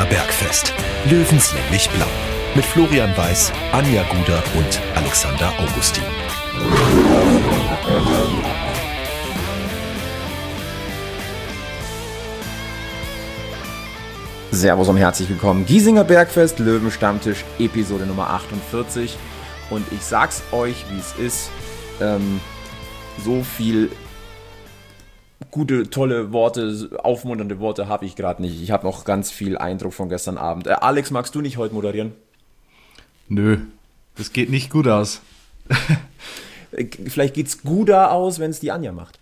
Giesinger Bergfest. Löwenslänglich blau. Mit Florian Weiß, Anja Guder und Alexander Augustin. Servus und herzlich willkommen. Giesinger Bergfest, Löwenstammtisch, Episode Nummer 48. Und ich sag's euch, wie es ist. So viel gute, tolle Worte, aufmunternde Worte habe ich gerade nicht. Ich habe noch ganz viel Eindruck von gestern Abend. Alex, magst du nicht heute moderieren? Nö, das geht nicht gut aus. Vielleicht geht's guter aus, wenn es die Anja macht.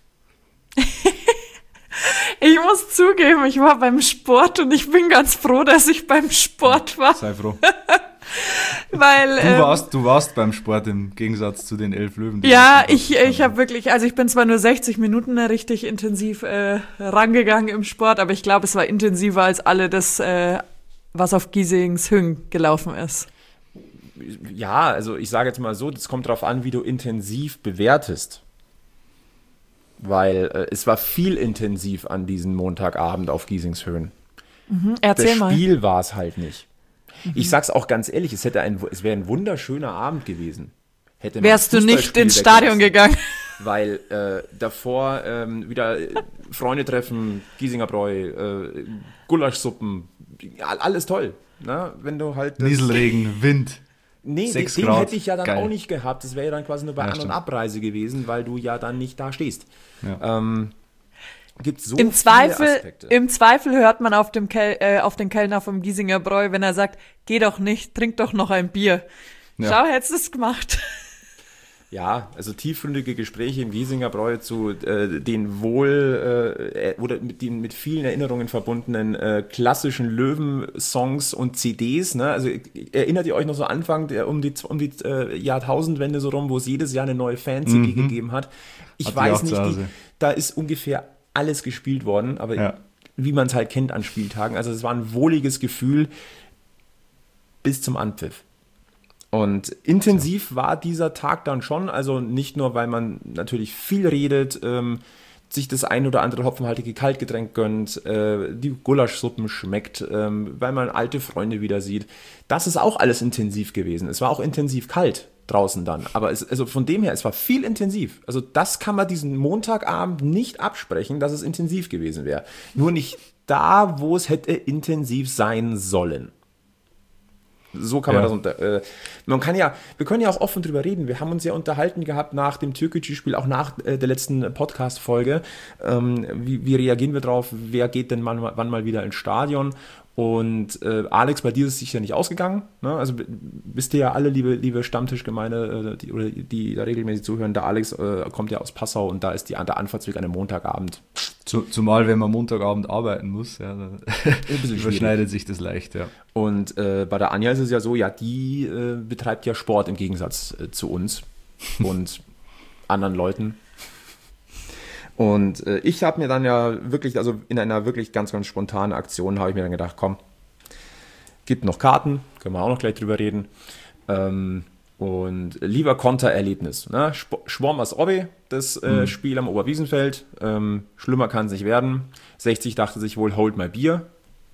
Ich muss zugeben, ich war beim Sport und ich bin ganz froh, dass ich beim Sport war. Sei froh. Weil, du warst beim Sport im Gegensatz zu den 11 Löwen. Ja, ich habe wirklich, also ich bin zwar nur 60 Minuten richtig intensiv rangegangen im Sport, aber ich glaube, es war intensiver als alle das, was auf Giesings Hüng gelaufen ist. Ja, also ich sage jetzt mal so, das kommt darauf an, wie du intensiv bewertest. Weil es war viel intensiv an diesem Montagabend auf Giesingshöhen. Erzähl mal. Das Spiel war es halt nicht. Ich sag's auch ganz ehrlich, es wäre ein wunderschöner Abend gewesen. Wärst du nicht ins Stadion gegangen? Weil davor wieder Freunde treffen, Giesinger Bräu, Gulaschsuppen, alles toll. Ne? Wenn du halt Nieselregen, Wind. Nee, den hätte ich ja dann auch nicht gehabt. Das wäre ja dann quasi nur bei An- und Abreise gewesen, weil du ja dann nicht da stehst. Ja. Gibt so viele Aspekte. Im Zweifel hört man auf den Kellner vom Giesinger Bräu, wenn er sagt, geh doch nicht, trink doch noch ein Bier. Ja. Schau, hättest du es gemacht. Ja, also tiefgründige Gespräche im Giesinger Bräu zu den oder mit vielen Erinnerungen verbundenen klassischen Löwen-Songs und CDs. Ne? Also erinnert ihr euch noch so Anfang um die Jahrtausendwende so rum, wo es jedes Jahr eine neue Fan-CD gegeben hat? Ich weiß nicht, da ist ungefähr alles gespielt worden, aber wie man es halt kennt an Spieltagen. Also es war ein wohliges Gefühl bis zum Anpfiff. Und intensiv war dieser Tag dann schon, also nicht nur, weil man natürlich viel redet, sich das ein oder andere hopfenhaltige Kaltgetränk gönnt, die Gulaschsuppen schmeckt, weil man alte Freunde wieder sieht. Das ist auch alles intensiv gewesen. Es war auch intensiv kalt draußen dann, aber also von dem her, es war viel intensiv. Also das kann man diesen Montagabend nicht absprechen, dass es intensiv gewesen wäre. Nur nicht da, wo es hätte intensiv sein sollen. So kann man das wir können ja auch offen drüber reden. Wir haben uns ja unterhalten gehabt nach dem Türkgücü-Spiel, auch nach der letzten Podcast-Folge. Wie reagieren wir drauf? Wer geht denn wann mal wieder ins Stadion? Und Alex, bei dir ist es sicher nicht ausgegangen. Ne? Also wisst ihr ja alle, liebe Stammtischgemeinde, die da regelmäßig zuhören, der Alex kommt ja aus Passau und da ist der Anfahrtsweg an einem Montagabend. Zumal, wenn man Montagabend arbeiten muss, dann überschneidet sich das leicht. Ja. Und bei der Anja ist es ja so, die betreibt ja Sport im Gegensatz zu uns und anderen Leuten. Und ich habe mir dann ja wirklich, also in einer wirklich ganz, ganz spontanen Aktion habe ich mir dann gedacht, komm, gibt noch Karten, können wir auch noch gleich drüber reden. Und lieber Kontererlebnis. Ne? Schwormers Obbe, das Spiel am Oberwiesenfeld. Schlimmer kann es nicht werden. 60 dachte sich wohl, hold my Bier.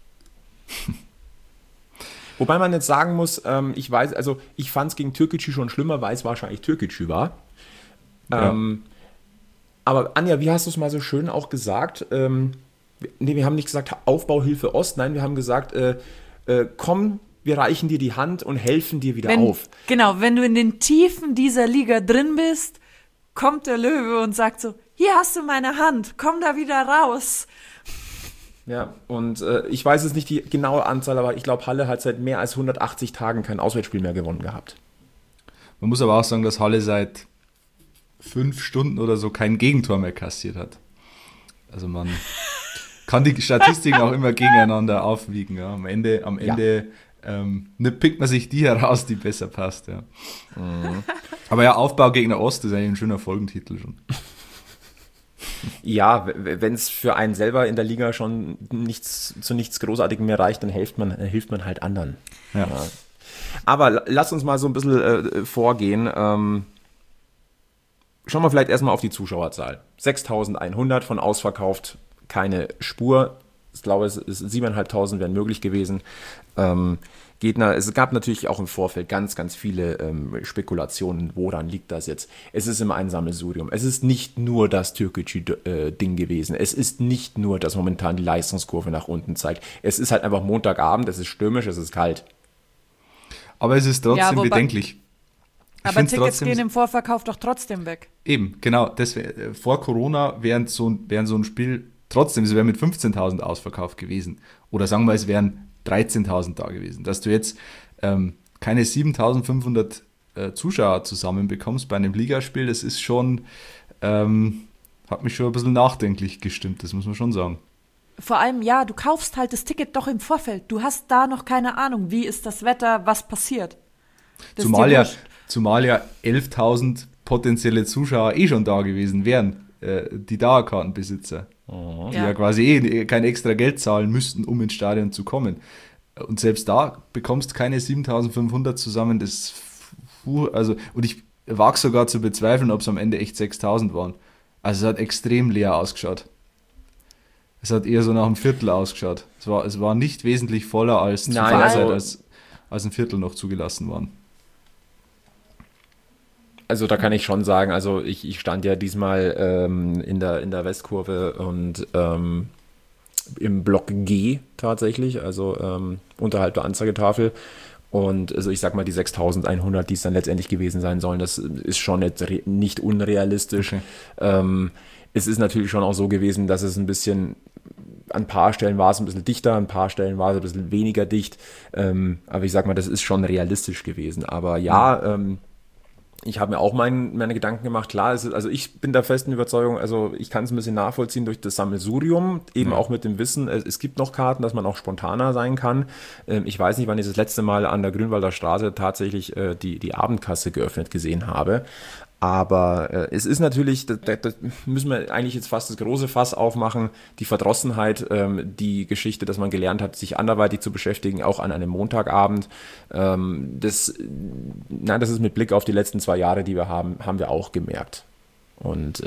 Wobei man jetzt sagen muss, ich fand es gegen Türkgücü schon schlimmer, weil es wahrscheinlich Türkgücü war. Ja. Aber Anja, wie hast du es mal so schön auch gesagt? Wir haben nicht gesagt Aufbauhilfe Ost, nein, wir haben gesagt, komm, wir reichen dir die Hand und helfen dir wieder auf. Genau, wenn du in den Tiefen dieser Liga drin bist, kommt der Löwe und sagt so, hier hast du meine Hand, komm da wieder raus. Ja, und ich weiß jetzt nicht die genaue Anzahl, aber ich glaube, Halle hat seit mehr als 180 Tagen kein Auswärtsspiel mehr gewonnen gehabt. Man muss aber auch sagen, dass Halle seit 5 Stunden oder so kein Gegentor mehr kassiert hat. Also man kann die Statistiken auch immer gegeneinander aufwiegen. Ja. Am Ende pickt man sich die heraus, die besser passt. Ja. Mhm. Aber ja, Aufbaugegner Ost ist eigentlich ein schöner Folgentitel schon. Ja, wenn es für einen selber in der Liga schon zu nichts Großartigem mehr reicht, dann hilft man halt anderen. Ja. Ja. Aber lass uns mal so ein bisschen vorgehen. Schauen wir vielleicht erstmal auf die Zuschauerzahl. 6.100 von ausverkauft, keine Spur. Ich glaube, 7.500 wären möglich gewesen. Es gab natürlich auch im Vorfeld ganz, ganz viele Spekulationen, woran liegt das jetzt. Es ist im Einsammelsurium. Es ist nicht nur das Türkgücü-Ding gewesen. Es ist nicht nur, dass momentan die Leistungskurve nach unten zeigt. Es ist halt einfach Montagabend, es ist stürmisch, es ist kalt. Aber es ist trotzdem bedenklich. Aber Tickets gehen im Vorverkauf doch trotzdem weg. Eben, genau. Vor Corona wären so ein Spiel trotzdem, es wäre mit 15.000 ausverkauft gewesen. Oder sagen wir, es wären 13.000 da gewesen. Dass du jetzt keine 7.500 Zuschauer zusammenbekommst bei einem Ligaspiel, das ist schon, hat mich schon ein bisschen nachdenklich gestimmt, das muss man schon sagen. Vor allem, ja, du kaufst halt das Ticket doch im Vorfeld. Du hast da noch keine Ahnung, wie ist das Wetter, was passiert. Zumal ja 11.000 potenzielle Zuschauer schon da gewesen wären, die Dauerkartenbesitzer, die ja quasi kein extra Geld zahlen müssten, um ins Stadion zu kommen. Und selbst da bekommst keine 7.500 zusammen. Und ich wage sogar zu bezweifeln, ob es am Ende echt 6.000 waren. Also es hat extrem leer ausgeschaut. Es hat eher so nach einem Viertel ausgeschaut. Es war nicht wesentlich voller als als ein Viertel noch zugelassen waren. Also da kann ich schon sagen, also ich stand ja diesmal in der Westkurve und im Block G tatsächlich, also unterhalb der Anzeigetafel. Und also ich sag mal, die 6.100, die es dann letztendlich gewesen sein sollen, das ist schon nicht unrealistisch. Okay. Es ist natürlich schon auch so gewesen, dass es ein bisschen, an ein paar Stellen war es ein bisschen dichter, an ein paar Stellen war es ein bisschen weniger dicht. Aber ich sag mal, das ist schon realistisch gewesen. Aber ja, ich habe mir auch meine Gedanken gemacht. Klar, also ich bin der festen Überzeugung, also ich kann es ein bisschen nachvollziehen durch das Sammelsurium, eben auch mit dem Wissen, es gibt noch Karten, dass man auch spontaner sein kann. Ich weiß nicht, wann ich das letzte Mal an der Grünwalder Straße tatsächlich die Abendkasse geöffnet gesehen habe. Aber es ist natürlich, da müssen wir eigentlich jetzt fast das große Fass aufmachen, die Verdrossenheit, die Geschichte, dass man gelernt hat, sich anderweitig zu beschäftigen, auch an einem Montagabend. Das ist mit Blick auf die letzten 2 Jahre, die wir haben wir auch gemerkt. Und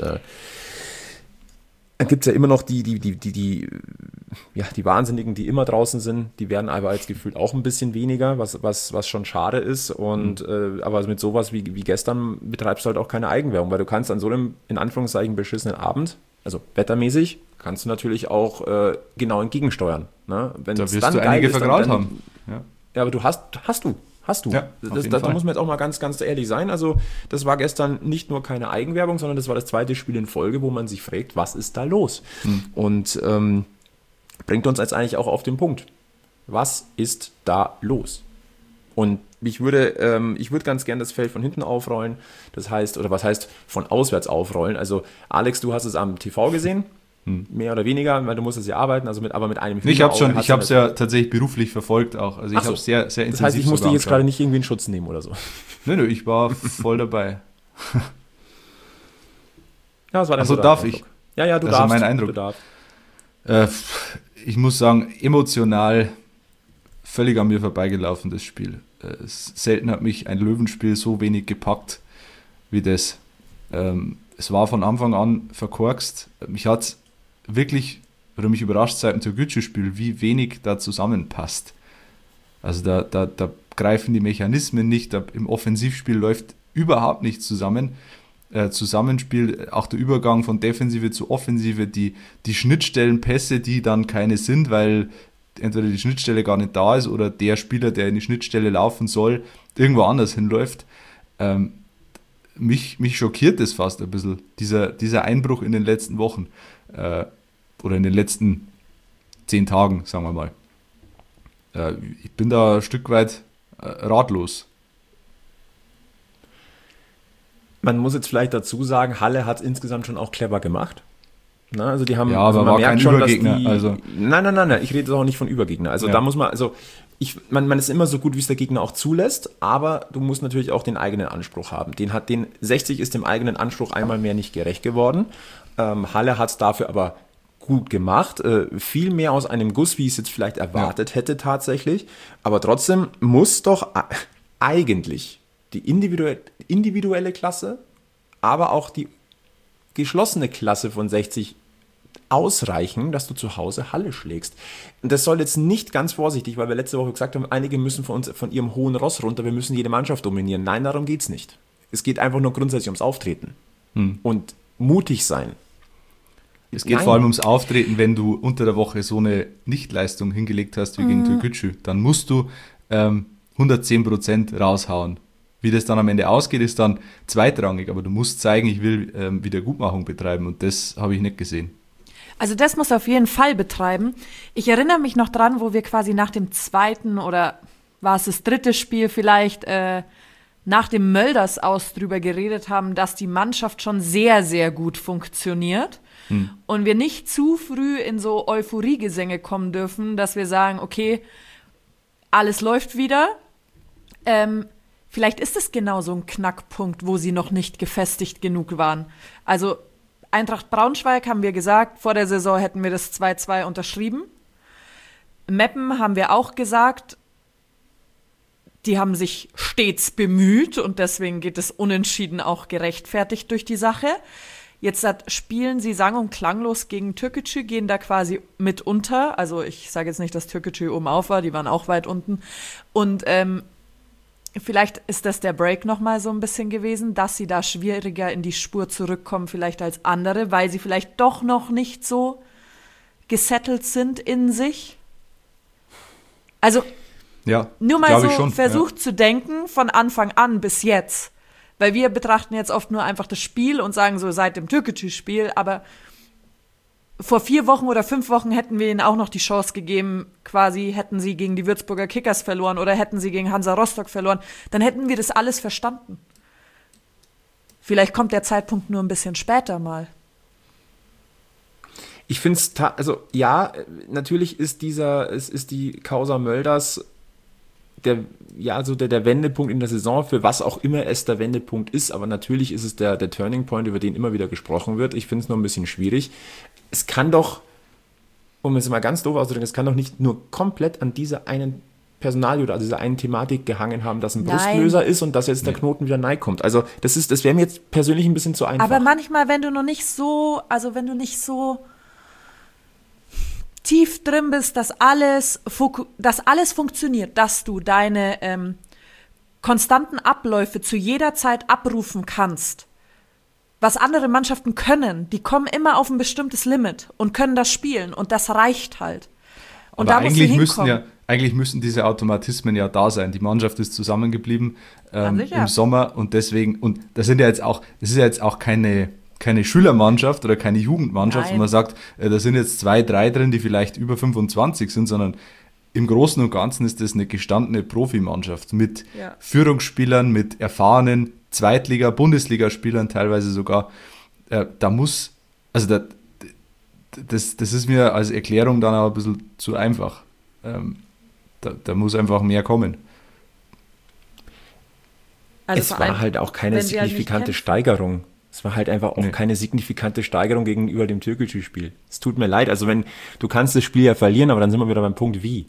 dann gibt es ja immer noch die Wahnsinnigen, die immer draußen sind, die werden aber als gefühlt auch ein bisschen weniger, was schon schade ist. Und aber mit sowas wie gestern betreibst du halt auch keine Eigenwerbung, weil du kannst an so einem, in Anführungszeichen, beschissenen Abend, also wettermäßig, kannst du natürlich auch genau entgegensteuern. Ne? Wenn da wirst dann du einige vergraut haben. Ja, aber du hast du. Ja, da muss man jetzt auch mal ganz, ganz ehrlich sein. Also das war gestern nicht nur keine Eigenwerbung, sondern das war das 2. Spiel in Folge, wo man sich fragt, was ist da los? Und bringt uns jetzt eigentlich auch auf den Punkt. Was ist da los? Und ich würde ganz gern das Feld von hinten aufrollen. Das heißt, oder was heißt von auswärts aufrollen? Also Alex, du hast es am TV gesehen. Mehr oder weniger, weil du musst es ja arbeiten, aber mit einem Film. Ich habe es ja tatsächlich beruflich verfolgt auch. Also ich habe es sehr, sehr intensiv. Das heißt, ich musste jetzt gerade nicht irgendwie in Schutz nehmen oder so. Nö, ich war voll dabei. Ja, das war also darf ich? Ja, du darfst. Also mein Eindruck. Ich muss sagen, emotional völlig an mir vorbeigelaufen, das Spiel. Selten hat mich ein Löwenspiel so wenig gepackt wie das. Es war von Anfang an verkorkst. Mich hat wirklich, oder mich überrascht seit dem Türkgücü-Spiel, wie wenig da zusammenpasst. Also da greifen die Mechanismen nicht, im Offensivspiel läuft überhaupt nichts zusammen. Zusammenspiel, auch der Übergang von Defensive zu Offensive, die Schnittstellenpässe, die dann keine sind, weil entweder die Schnittstelle gar nicht da ist oder der Spieler, der in die Schnittstelle laufen soll, irgendwo anders hinläuft. Mich schockiert das fast ein bisschen, dieser Einbruch in den letzten Wochen oder in den letzten 10 Tagen, sagen wir mal. Ich bin da ein Stück weit ratlos. Man muss jetzt vielleicht dazu sagen, Halle hat es insgesamt schon auch clever gemacht. Na, also die haben, ja, aber also man merkt schon, Übergegner, dass die, Nein, ich rede auch nicht von Übergegner. Also da muss man, man ist immer so gut, wie es der Gegner auch zulässt, aber du musst natürlich auch den eigenen Anspruch haben. Den 60 ist dem eigenen Anspruch einmal mehr nicht gerecht geworden. Halle hat es dafür aber gut gemacht. Viel mehr aus einem Guss, wie ich es jetzt vielleicht erwartet hätte tatsächlich. Aber trotzdem muss doch eigentlich die individuelle Klasse, aber auch die geschlossene Klasse von 60 ausreichen, dass du zu Hause Halle schlägst. Und das soll jetzt nicht, ganz vorsichtig, weil wir letzte Woche gesagt haben, einige müssen von ihrem hohen Ross runter, wir müssen jede Mannschaft dominieren. Nein, darum geht's nicht. Es geht einfach nur grundsätzlich ums Auftreten und mutig sein. Es geht vor allem ums Auftreten, wenn du unter der Woche so eine Nichtleistung hingelegt hast wie gegen Türkgücü. Dann musst du 110% raushauen. Wie das dann am Ende ausgeht, ist dann zweitrangig, aber du musst zeigen, ich will Wiedergutmachung betreiben und das habe ich nicht gesehen. Also das muss auf jeden Fall betreiben. Ich erinnere mich noch dran, wo wir quasi nach dem zweiten oder war es das dritte Spiel vielleicht nach dem Mölders aus drüber geredet haben, dass die Mannschaft schon sehr, sehr gut funktioniert und wir nicht zu früh in so Euphoriegesänge kommen dürfen, dass wir sagen, okay, alles läuft wieder. Vielleicht ist es genau so ein Knackpunkt, wo sie noch nicht gefestigt genug waren. Also Eintracht Braunschweig haben wir gesagt, vor der Saison hätten wir das 2-2 unterschrieben. Meppen haben wir auch gesagt, die haben sich stets bemüht und deswegen geht es unentschieden auch gerechtfertigt durch die Sache. Jetzt spielen sie sang- und klanglos gegen Türkgücü, gehen da quasi mit unter. Also ich sage jetzt nicht, dass Türkgücü oben auf war, die waren auch weit unten. Und vielleicht ist das der Break nochmal so ein bisschen gewesen, dass sie da schwieriger in die Spur zurückkommen vielleicht als andere, weil sie vielleicht doch noch nicht so gesettelt sind in sich. Also ja, nur mal so schon, versucht zu denken von Anfang an bis jetzt. Weil wir betrachten jetzt oft nur einfach das Spiel und sagen so seit dem Türkgücü-Spiel, aber vor 4 Wochen oder 5 Wochen hätten wir ihnen auch noch die Chance gegeben, quasi hätten sie gegen die Würzburger Kickers verloren oder hätten sie gegen Hansa Rostock verloren, dann hätten wir das alles verstanden. Vielleicht kommt der Zeitpunkt nur ein bisschen später mal. Ich finde es, also ja, natürlich ist die Causa Mölders der Wendepunkt in der Saison, für was auch immer es der Wendepunkt ist, aber natürlich ist es der Turning Point, über den immer wieder gesprochen wird. Ich finde es noch ein bisschen schwierig. Es kann doch, um es mal ganz doof auszudrücken, es kann doch nicht nur komplett an dieser einen Personalie oder an dieser einen Thematik gehangen haben, dass ein Brustlöser ist und dass jetzt der Knoten wieder neu kommt. Also das wäre mir jetzt persönlich ein bisschen zu einfach. Aber manchmal, wenn du nicht so tief drin bist, dass alles funktioniert, dass du deine konstanten Abläufe zu jeder Zeit abrufen kannst. Was andere Mannschaften können, die kommen immer auf ein bestimmtes Limit und können das spielen und das reicht halt. Und aber da musst du hinkommen. eigentlich müssen diese Automatismen ja da sein. Die Mannschaft ist zusammengeblieben im Sommer und deswegen, und das ist ja jetzt auch keine Schülermannschaft oder keine Jugendmannschaft, wo man sagt, da sind jetzt 2, 3 drin, die vielleicht über 25 sind, sondern im Großen und Ganzen ist das eine gestandene Profimannschaft mit Führungsspielern, mit erfahrenen Zweitliga-, Bundesligaspielern teilweise sogar. Das ist mir als Erklärung dann auch ein bisschen zu einfach. Da muss einfach mehr kommen. Also es war halt auch keine signifikante Steigerung. Es war halt einfach auch keine signifikante Steigerung gegenüber dem Türkgücü-Spiel. Es tut mir leid, also du kannst das Spiel ja verlieren, aber dann sind wir wieder beim Punkt wie.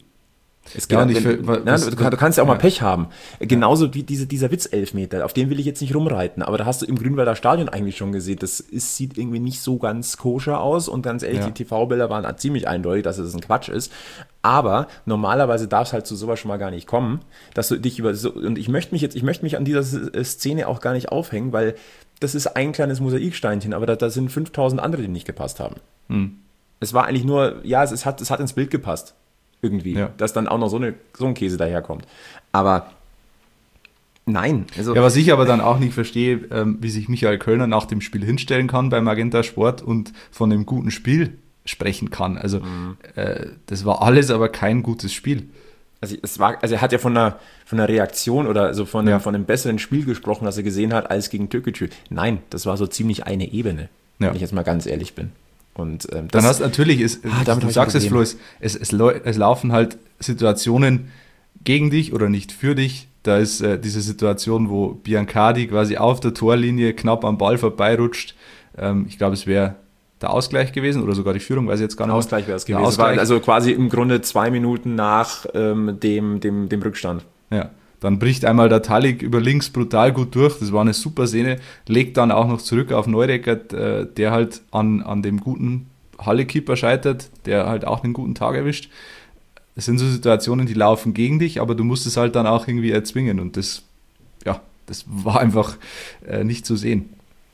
Du kannst ja auch mal Pech haben. Genauso wie dieser Witz-Elfmeter, auf den will ich jetzt nicht rumreiten, aber da hast du im Grünwalder Stadion eigentlich schon gesehen, sieht irgendwie nicht so ganz koscher aus und ganz ehrlich, die TV-Bilder waren ziemlich eindeutig, dass es ein Quatsch ist. Aber normalerweise darf es halt zu sowas schon mal gar nicht kommen, dass du dich und ich möchte mich an dieser Szene auch gar nicht aufhängen, weil das ist ein kleines Mosaiksteinchen, aber da sind 5000 andere, die nicht gepasst haben. Es war eigentlich nur, es hat ins Bild gepasst. Irgendwie, dass dann auch noch so ein Käse daherkommt. Aber nein. Also was ich aber dann auch nicht verstehe, wie sich Michael Kölner nach dem Spiel hinstellen kann bei Magenta Sport und von einem guten Spiel sprechen kann. Also das war alles aber kein gutes Spiel. Also er hat ja von einer Reaktion oder so von einem besseren Spiel gesprochen, das er gesehen hat, als gegen Türkgücü. Nein, das war so ziemlich eine Ebene, wenn ich jetzt mal ganz ehrlich bin. Und dann hast natürlich, du sagst es, Flo, es laufen halt Situationen gegen dich oder nicht für dich. Da ist diese Situation, wo Biancardi quasi auf der Torlinie knapp am Ball vorbeirutscht. Ich glaube, es wäre der Ausgleich gewesen oder sogar die Führung, weiß ich jetzt gar nicht. Ausgleich wäre es gewesen. Es war also quasi im Grunde 2 Minuten nach dem Rückstand. Ja. Dann bricht einmal der Talik über links brutal gut durch. Das war eine super Szene. Legt dann auch noch zurück auf Neureckert, der halt an dem guten Halle-Keeper scheitert, der halt auch einen guten Tag erwischt. Das sind so Situationen, die laufen gegen dich, aber du musst es halt dann auch irgendwie erzwingen und das war einfach nicht zu sehen.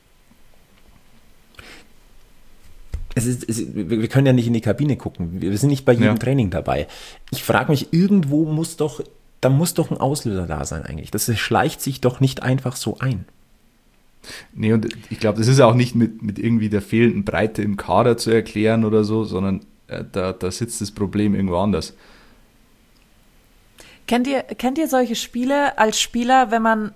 Wir können ja nicht in die Kabine gucken. Wir sind nicht bei jedem Training dabei. Ich frage mich, irgendwo muss doch ein Auslöser da sein eigentlich. Das schleicht sich doch nicht einfach so ein. Nee, und ich glaube, das ist auch nicht mit irgendwie der fehlenden Breite im Kader zu erklären oder so, sondern da sitzt das Problem irgendwo anders. Kennt ihr solche Spiele als Spieler, wenn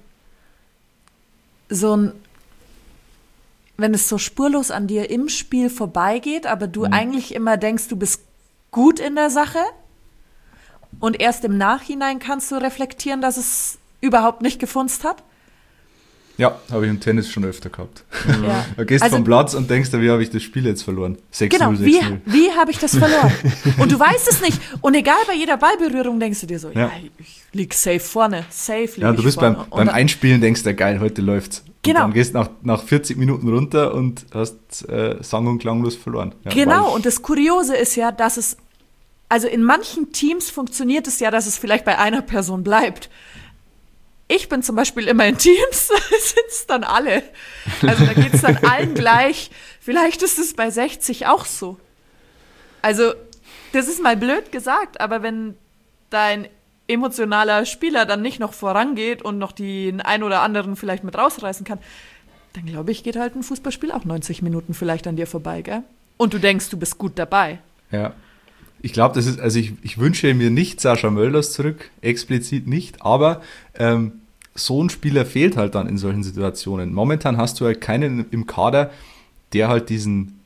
es so spurlos an dir im Spiel vorbeigeht, aber du eigentlich immer denkst, du bist gut in der Sache und erst im Nachhinein kannst du reflektieren, dass es überhaupt nicht gefunzt hat? Ja, habe ich im Tennis schon öfter gehabt. Ja. Du gehst vom Platz und denkst, wie habe ich das Spiel jetzt verloren? 6-0, genau, 6-0. Wie habe ich das verloren? Und du weißt es nicht. Und egal, bei jeder Ballberührung denkst du dir so, ich lieg safe vorne, Ja, du bist beim Einspielen, denkst du, geil, heute läuft's. Genau. Und dann gehst nach 40 Minuten runter und hast sang- und klanglos verloren. Ja, genau, und das Kuriose ist ja, dass es, also in manchen Teams funktioniert es ja, dass es vielleicht bei einer Person bleibt. Ich bin zum Beispiel immer in Teams, da sind es dann alle. Also da geht es dann allen gleich. Vielleicht ist es bei 60 auch so. Also, das ist mal blöd gesagt, aber wenn dein emotionaler Spieler dann nicht noch vorangeht und noch den einen oder anderen vielleicht mit rausreißen kann, dann glaube ich, geht halt ein Fußballspiel auch 90 Minuten vielleicht an dir vorbei, gell? Und du denkst, du bist gut dabei. Ja. Ich glaube, das ist, also ich wünsche mir nicht Sascha Mölders zurück, explizit nicht, aber so ein Spieler fehlt halt dann in solchen Situationen. Momentan hast du halt keinen im Kader, der halt diesen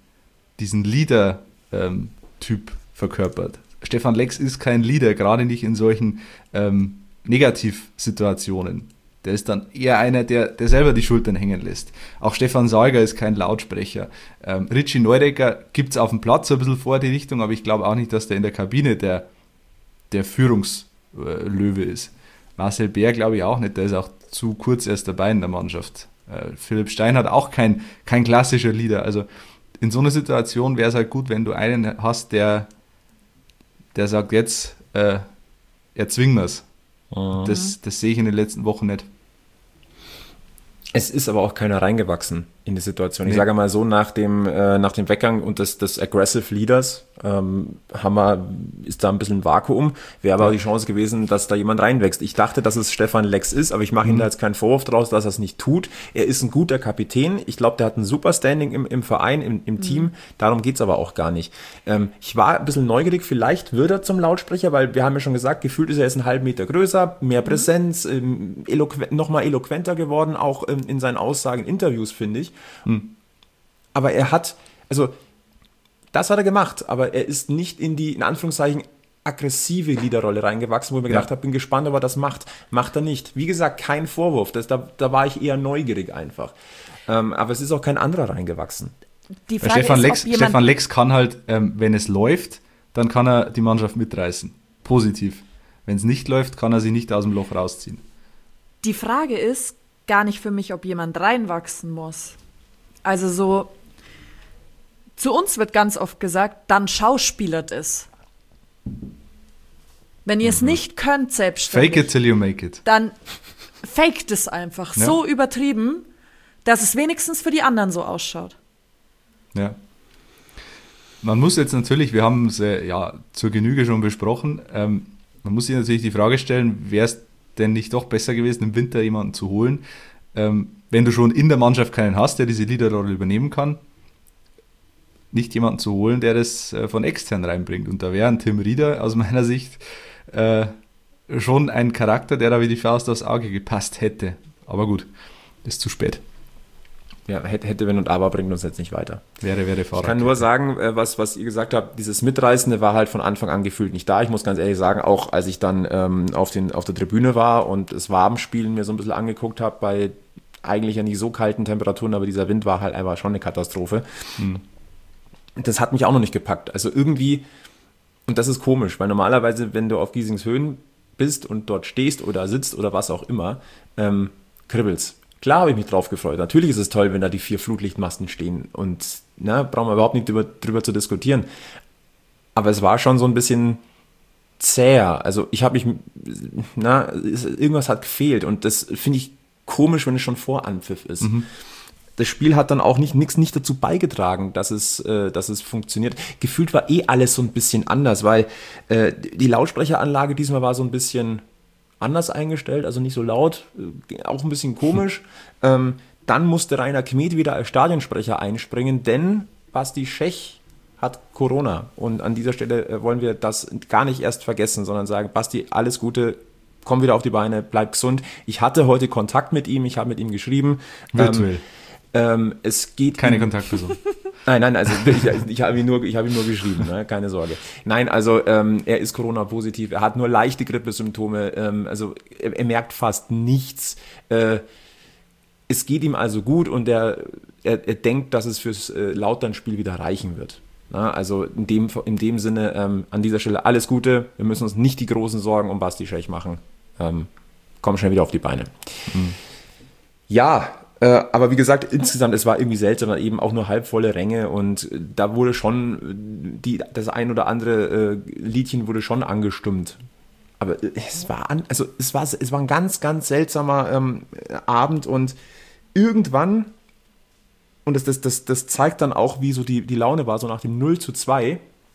Leader-Typ verkörpert. Stefan Lex ist kein Leader, gerade nicht in solchen Negativsituationen. Der ist dann eher einer, der selber die Schultern hängen lässt. Auch Stefan Salger ist kein Lautsprecher. Richie Neudecker gibt es auf dem Platz so ein bisschen vor die Richtung, aber ich glaube auch nicht, dass der in der Kabine der Führungslöwe ist. Marcel Bär glaube ich auch nicht, der ist auch zu kurz erst dabei in der Mannschaft. Philipp Stein hat auch kein klassischer Leader. Also in so einer Situation wäre es halt gut, wenn du einen hast, der sagt, jetzt erzwingen wir es. Das sehe ich in den letzten Wochen nicht. Es ist aber auch keiner reingewachsen in die Situation. Ich sage mal so, nach dem Weggang und des Aggressive Leaders ist da ein bisschen ein Vakuum. Wäre aber die Chance gewesen, dass da jemand reinwächst. Ich dachte, dass es Stefan Lex ist, aber ich mache ihm da jetzt keinen Vorwurf draus, dass er es nicht tut. Er ist ein guter Kapitän. Ich glaube, der hat ein super Standing im Verein, im Team. Darum geht's aber auch gar nicht. Ich war ein bisschen neugierig. Vielleicht wird er zum Lautsprecher, weil wir haben ja schon gesagt, gefühlt ist er jetzt einen halben Meter größer, mehr Präsenz, nochmal eloquenter geworden, auch in seinen Aussagen, Interviews, finde ich. Aber das hat er gemacht, aber er ist nicht in die, in Anführungszeichen, aggressive Leaderrolle reingewachsen, wo ich mir gedacht habe, bin gespannt, ob er das macht. Macht er nicht. Wie gesagt, kein Vorwurf, da war ich eher neugierig einfach. Aber es ist auch kein anderer reingewachsen. Die Frage Stefan Lex kann halt, wenn es läuft, dann kann er die Mannschaft mitreißen. Positiv. Wenn es nicht läuft, kann er sie nicht aus dem Loch rausziehen. Die Frage ist gar nicht für mich, ob jemand reinwachsen muss. Also so, zu uns wird ganz oft gesagt, dann schauspielert es. Wenn ihr es nicht könnt selbstständig, Fake it till you make it. Dann faked es einfach. Ja. So übertrieben, dass es wenigstens für die anderen so ausschaut. Ja. Man muss jetzt natürlich, wir haben es zur Genüge schon besprochen, man muss sich natürlich die Frage stellen, wäre es denn nicht doch besser gewesen, im Winter jemanden zu holen, wenn du schon in der Mannschaft keinen hast, der diese Leaderrolle übernehmen kann, nicht jemanden zu holen, der das von extern reinbringt. Und da wäre ein Tim Rieder aus meiner Sicht schon ein Charakter, der da wie die Faust aufs Auge gepasst hätte. Aber gut, ist zu spät. Ja, hätte, wenn und aber bringt uns jetzt nicht weiter. Wäre Fahrrad. Ich kann nur sagen, was ihr gesagt habt, dieses Mitreißende war halt von Anfang an gefühlt nicht da. Ich muss ganz ehrlich sagen, auch als ich dann auf der Tribüne war und das Wabenspielen mir so ein bisschen angeguckt habe, bei eigentlich ja nicht so kalten Temperaturen, aber dieser Wind war halt einfach schon eine Katastrophe. Das hat mich auch noch nicht gepackt. Also irgendwie, und das ist komisch, weil normalerweise, wenn du auf Giesings Höhen bist und dort stehst oder sitzt oder was auch immer, kribbelt's. Klar habe ich mich drauf gefreut. Natürlich ist es toll, wenn da die 4 Flutlichtmasten stehen und ne, brauchen wir überhaupt nicht drüber zu diskutieren. Aber es war schon so ein bisschen zäher. Also ich habe mich, irgendwas hat gefehlt und das finde ich komisch, wenn es schon vor Anpfiff ist. Das Spiel hat dann auch nicht dazu beigetragen, dass es funktioniert. Gefühlt war alles so ein bisschen anders, weil die Lautsprecheranlage diesmal war so ein bisschen anders eingestellt, also nicht so laut, auch ein bisschen komisch. Dann musste Rainer Kmet wieder als Stadionsprecher einspringen, denn Basti Schech hat Corona. Und an dieser Stelle wollen wir das gar nicht erst vergessen, sondern sagen, Basti, alles Gute, komm wieder auf die Beine, bleib gesund. Ich hatte heute Kontakt mit ihm, ich habe mit ihm geschrieben. Virtuell. Es geht keine Kontaktperson. Nein, also ich habe ihm nur geschrieben, ne? Keine Sorge. Nein, also er ist Corona-positiv, er hat nur leichte Grippesymptome, also er merkt fast nichts. Es geht ihm also gut und er denkt, dass es fürs Lautern-Spiel wieder reichen wird. Na, also in dem Sinne an dieser Stelle alles Gute. Wir müssen uns nicht die großen Sorgen um Basti Schech machen. Komm schnell wieder auf die Beine. Ja, aber wie gesagt, insgesamt, es war irgendwie seltsam, eben auch nur halbvolle Ränge und da wurde schon das ein oder andere Liedchen wurde schon angestimmt. Aber es war ein ganz, ganz seltsamer Abend und irgendwann, und das zeigt dann auch, wie so die Laune war, so nach dem 0:2.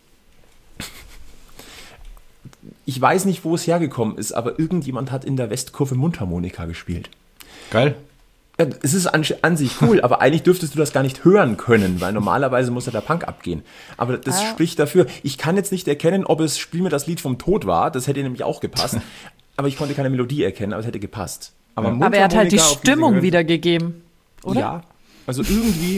Ich weiß nicht, wo es hergekommen ist, aber irgendjemand hat in der Westkurve Mundharmonika gespielt. Geil. Ja, es ist an sich cool, aber eigentlich dürftest du das gar nicht hören können, weil normalerweise muss ja der Punk abgehen. Aber das spricht dafür. Ich kann jetzt nicht erkennen, ob es Spiel mir das Lied vom Tod war, das hätte nämlich auch gepasst. Aber ich konnte keine Melodie erkennen, aber es hätte gepasst. Aber er hat halt die Stimmung wiedergegeben, oder? Ja, also irgendwie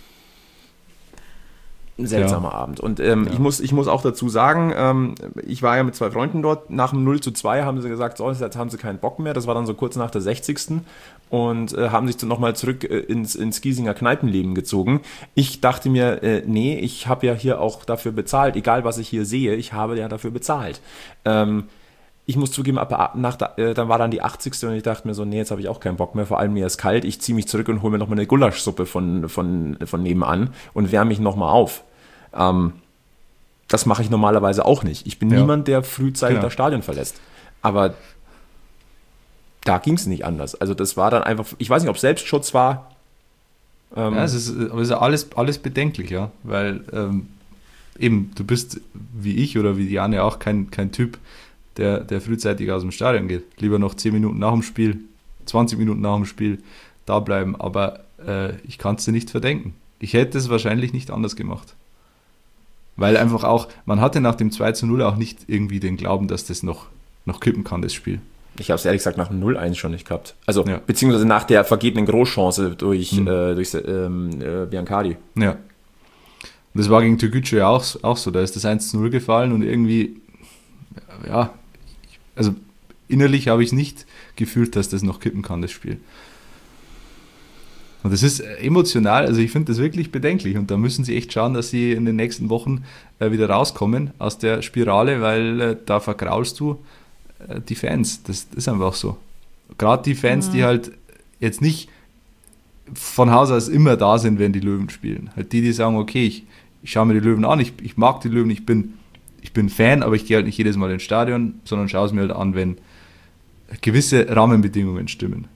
ein seltsamer Abend. Und ich muss auch dazu sagen, ich war ja mit 2 Freunden dort. Nach dem 0:2 haben sie gesagt, so, jetzt haben sie keinen Bock mehr. Das war dann so kurz nach der 60. Und haben sich dann nochmal zurück ins Giesinger Kneipenleben gezogen. Ich dachte mir, nee, ich habe ja hier auch dafür bezahlt. Egal, was ich hier sehe, ich habe ja dafür bezahlt. Ich muss zugeben, dann war dann die 80. und ich dachte mir so, nee, jetzt habe ich auch keinen Bock mehr, vor allem mir ist kalt, ich ziehe mich zurück und hole mir nochmal eine Gulaschsuppe von nebenan und wärme mich nochmal auf. Das mache ich normalerweise auch nicht. Ich bin niemand, der frühzeitig das Stadion verlässt. Aber da ging es nicht anders. Also das war dann einfach, ich weiß nicht, ob Selbstschutz war. Ja, es ist alles bedenklich, ja, weil eben, du bist wie ich oder wie Jane auch kein Typ, der frühzeitig aus dem Stadion geht. Lieber noch 10 Minuten nach dem Spiel, 20 Minuten nach dem Spiel da bleiben. Aber ich kann es dir nicht verdenken. Ich hätte es wahrscheinlich nicht anders gemacht. Weil einfach auch, man hatte nach dem 2:0 auch nicht irgendwie den Glauben, dass das noch kippen kann, das Spiel. Ich habe es ehrlich gesagt nach dem 0:1 schon nicht gehabt. Also, beziehungsweise nach der vergebenen Großchance durch Biancardi. Ja. Und das war gegen Türkgücü ja auch so. Da ist das 1:0 gefallen und irgendwie, ja, also innerlich habe ich nicht gefühlt, dass das noch kippen kann, das Spiel. Und das ist emotional, also ich finde das wirklich bedenklich und da müssen sie echt schauen, dass sie in den nächsten Wochen wieder rauskommen aus der Spirale, weil da vergraulst du die Fans. Das ist einfach so. Gerade die Fans, die halt jetzt nicht von Haus aus immer da sind, wenn die Löwen spielen. Halt die sagen, okay, ich schaue mir die Löwen an, ich mag die Löwen, ich bin Fan, aber ich gehe halt nicht jedes Mal ins Stadion, sondern schaue es mir halt an, wenn gewisse Rahmenbedingungen stimmen.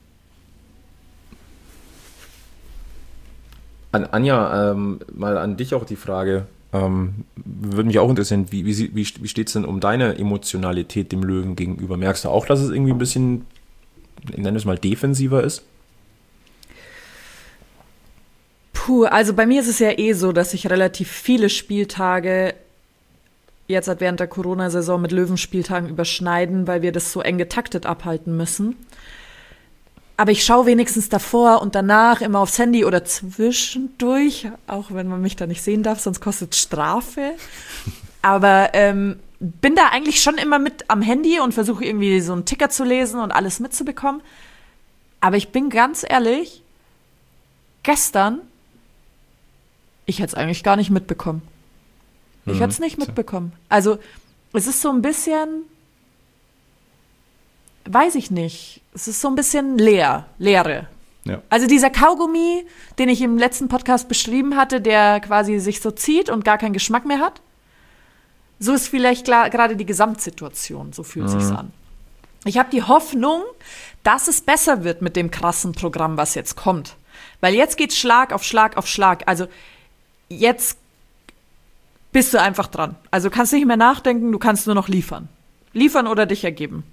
An Anja, mal an dich auch die Frage, würde mich auch interessieren, wie steht es denn um deine Emotionalität dem Löwen gegenüber? Merkst du auch, dass es irgendwie ein bisschen, ich nenne es mal, defensiver ist? Puh, also bei mir ist es ja so, dass ich relativ viele Spieltage jetzt halt während der Corona-Saison mit Löwenspieltagen überschneiden, weil wir das so eng getaktet abhalten müssen. Aber ich schaue wenigstens davor und danach immer aufs Handy oder zwischendurch, auch wenn man mich da nicht sehen darf, sonst kostet es Strafe. Aber bin da eigentlich schon immer mit am Handy und versuche irgendwie so einen Ticker zu lesen und alles mitzubekommen. Aber ich bin ganz ehrlich, gestern, ich hätte es eigentlich gar nicht mitbekommen. Ich hätte es nicht mitbekommen. Also es ist so ein bisschen, weiß ich nicht, es ist so ein bisschen Leere. Ja. Also dieser Kaugummi, den ich im letzten Podcast beschrieben hatte, der quasi sich so zieht und gar keinen Geschmack mehr hat, so ist vielleicht gerade die Gesamtsituation, so fühlt sich's an. Ich habe die Hoffnung, dass es besser wird mit dem krassen Programm, was jetzt kommt. Weil jetzt geht's Schlag auf Schlag auf Schlag. Also jetzt bist du einfach dran. Also du kannst nicht mehr nachdenken, du kannst nur noch liefern. Liefern oder dich ergeben.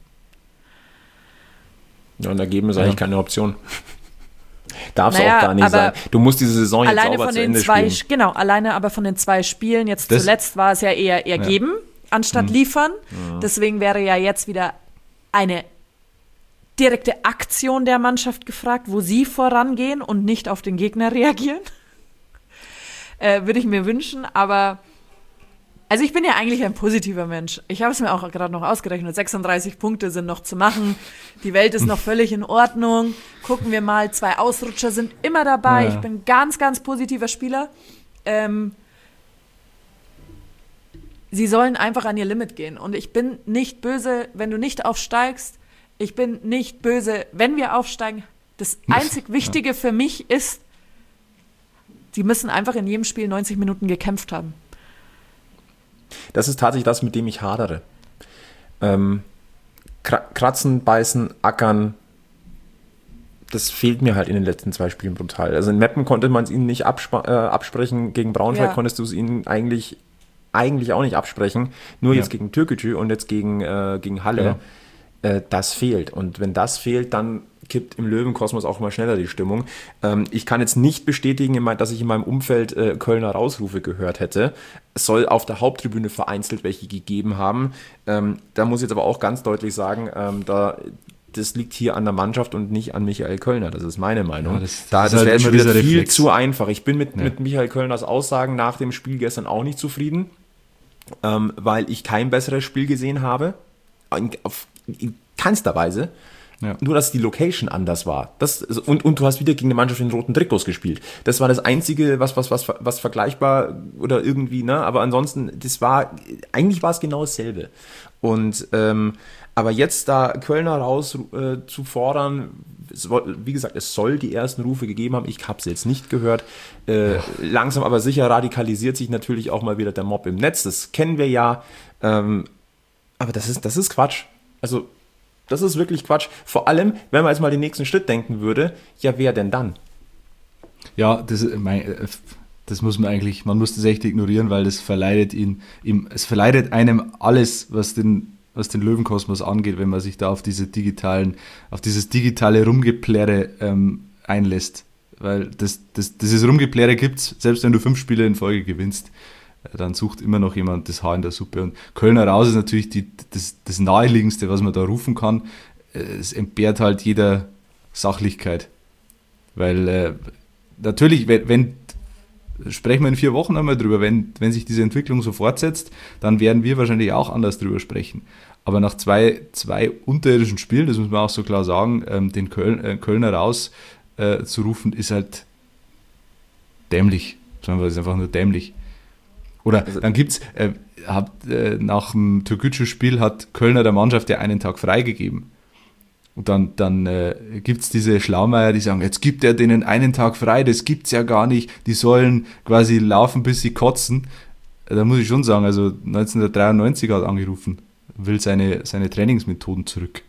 Ja, und ergeben ist eigentlich keine Option. Darf es Naja, auch gar nicht sein. Du musst diese Saison jetzt alleine sauber von zu den Ende zwei, spielen. genau, alleine aber von den 2 Spielen, jetzt Das- zuletzt war es ja eher ergeben, anstatt liefern. Deswegen wäre ja jetzt wieder eine direkte Aktion der Mannschaft gefragt, wo sie vorangehen und nicht auf den Gegner reagieren. Würde ich mir wünschen, aber also ich bin ja eigentlich ein positiver Mensch. Ich habe es mir auch gerade noch ausgerechnet. 36 Punkte sind noch zu machen. Die Welt ist noch völlig in Ordnung. Gucken wir mal, 2 Ausrutscher sind immer dabei. Ja. Ich bin ganz, ganz positiver Spieler. Sie sollen einfach an ihr Limit gehen. Und ich bin nicht böse, wenn du nicht aufsteigst. Ich bin nicht böse, wenn wir aufsteigen. Das einzig Wichtige für mich ist, sie müssen einfach in jedem Spiel 90 Minuten gekämpft haben. Das ist tatsächlich das, mit dem ich hadere. Kratzen, beißen, ackern, das fehlt mir halt in den letzten 2 Spielen brutal. Also in Meppen konnte man es ihnen nicht absprechen, gegen Braunschweig Ja. konntest du es ihnen eigentlich auch nicht absprechen, nur Ja. jetzt gegen Türkgücü und jetzt gegen Halle. Das fehlt. Und wenn das fehlt, dann kippt im Löwenkosmos auch mal schneller die Stimmung. Ich kann jetzt nicht bestätigen, dass ich in meinem Umfeld Kölner Rausrufe gehört hätte. Es soll auf der Haupttribüne vereinzelt welche gegeben haben. Da muss ich jetzt aber auch ganz deutlich sagen, das liegt hier an der Mannschaft und nicht an Michael Kölner. Das ist meine Meinung. Ja, das das ist halt wäre immer schon wieder dieser viel Reflex. zu einfach. Ich bin mit Michael Kölners Aussagen nach dem Spiel gestern auch nicht zufrieden, weil ich kein besseres Spiel gesehen habe. In keinster Weise. Ja. Nur, dass die Location anders war. Und du hast wieder gegen eine Mannschaft in roten Trikots gespielt. Das war das Einzige, was vergleichbar oder irgendwie, ne? Aber ansonsten, eigentlich war es genau dasselbe. Und, aber jetzt da Kölner raus zu fordern, wie gesagt, es soll die ersten Rufe gegeben haben. Ich habe es jetzt nicht gehört. Langsam aber sicher radikalisiert sich natürlich auch mal wieder der Mob im Netz. Das kennen wir ja. Aber das ist Quatsch. Also, das ist wirklich Quatsch. Vor allem, wenn man jetzt mal den nächsten Schritt denken würde, ja, wer denn dann? Ja, das muss man muss das echt ignorieren, weil das verleidet es verleidet einem alles, was den Löwenkosmos angeht, wenn man sich da auf dieses digitale Rumgeplärre einlässt. Weil dieses Rumgeplärre gibt's, selbst wenn du 5 Spiele in Folge gewinnst, dann sucht immer noch jemand das Haar in der Suppe. Und Kölner raus ist natürlich das Naheliegendste, was man da rufen kann. Es entbehrt halt jeder Sachlichkeit. Weil natürlich, wenn sprechen wir in 4 Wochen einmal drüber, wenn sich diese Entwicklung so fortsetzt, dann werden wir wahrscheinlich auch anders drüber sprechen. Aber nach zwei unterirdischen Spielen, das muss man auch so klar sagen, den Kölner raus zu rufen, ist halt dämlich. Sagen wir, ist einfach nur dämlich. Oder dann gibt's, nach dem Türkgücü-Spiel hat Kölner der Mannschaft ja einen Tag freigegeben. Und dann gibt es diese Schlaumeier, die sagen, jetzt gibt er denen einen Tag frei, das gibt's ja gar nicht, die sollen quasi laufen, bis sie kotzen. Da muss ich schon sagen, also 1993 hat angerufen, will seine Trainingsmethoden zurück.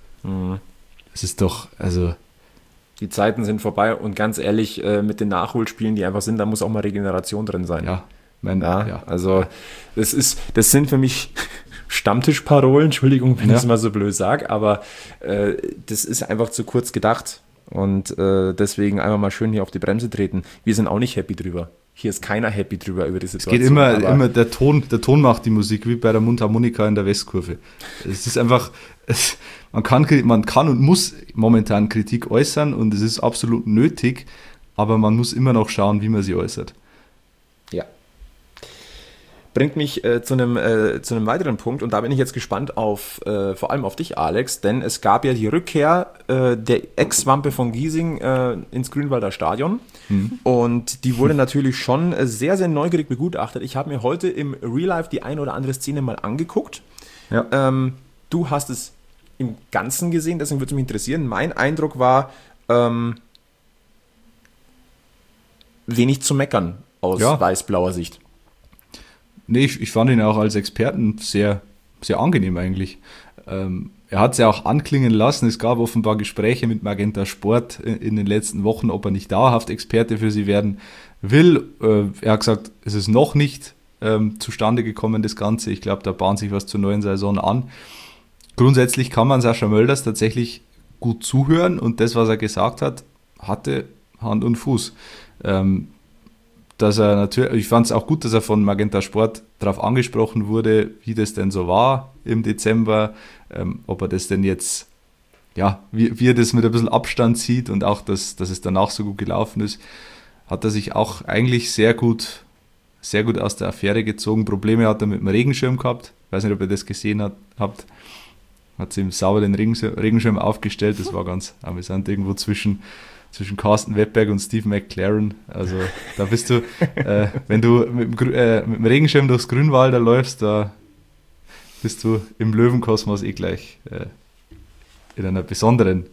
Das ist doch, also... Die Zeiten sind vorbei und ganz ehrlich, mit den Nachholspielen, die einfach sind, da muss auch mal Regeneration drin sein. Ja, Also das sind für mich Stammtischparolen, Entschuldigung, wenn ich es mal so blöd sage, aber das ist einfach zu kurz gedacht und deswegen einfach mal schön hier auf die Bremse treten. Wir sind auch nicht happy drüber. Hier ist keiner happy drüber über die Situation. Es geht immer der Ton macht die Musik, wie bei der Mundharmonika in der Westkurve. Es ist einfach, man kann und muss momentan Kritik äußern und es ist absolut nötig, aber man muss immer noch schauen, wie man sie äußert. Ja. Bringt mich zu einem weiteren Punkt und da bin ich jetzt gespannt vor allem auf dich, Alex, denn es gab ja die Rückkehr der Ex-Wampe von Giesing ins Grünwalder Stadion und die wurde natürlich schon sehr, sehr neugierig begutachtet. Ich habe mir heute im Real Life die eine oder andere Szene mal angeguckt. Ja. Du hast es im Ganzen gesehen, deswegen würde es mich interessieren. Mein Eindruck war, wenig zu meckern aus weiß-blauer Sicht. Nee, ich fand ihn auch als Experten sehr, sehr angenehm eigentlich. Er hat es ja auch anklingen lassen. Es gab offenbar Gespräche mit Magenta Sport in den letzten Wochen, ob er nicht dauerhaft Experte für sie werden will. Er hat gesagt, es ist noch nicht zustande gekommen, das Ganze. Ich glaube, da bahnt sich was zur neuen Saison an. Grundsätzlich kann man Sascha Mölders tatsächlich gut zuhören und das, was er gesagt hat, hatte Hand und Fuß. Dass er natürlich, ich fand es auch gut, dass er von Magenta Sport darauf angesprochen wurde, wie das denn so war im Dezember, ob er das denn jetzt, ja, wie er das mit ein bisschen Abstand sieht und auch, dass es danach so gut gelaufen ist, hat er sich auch eigentlich sehr gut aus der Affäre gezogen. Probleme hat er mit dem Regenschirm gehabt, ich weiß nicht, ob ihr das gesehen habt, hat sie ihm sauber den Regenschirm aufgestellt, das war ganz amüsant, irgendwo zwischen Carsten Wettberg und Steve McLaren. Also da bist du, wenn du mit dem Regenschirm durchs Grünwalder läufst, da bist du im Löwenkosmos gleich in einer besonderen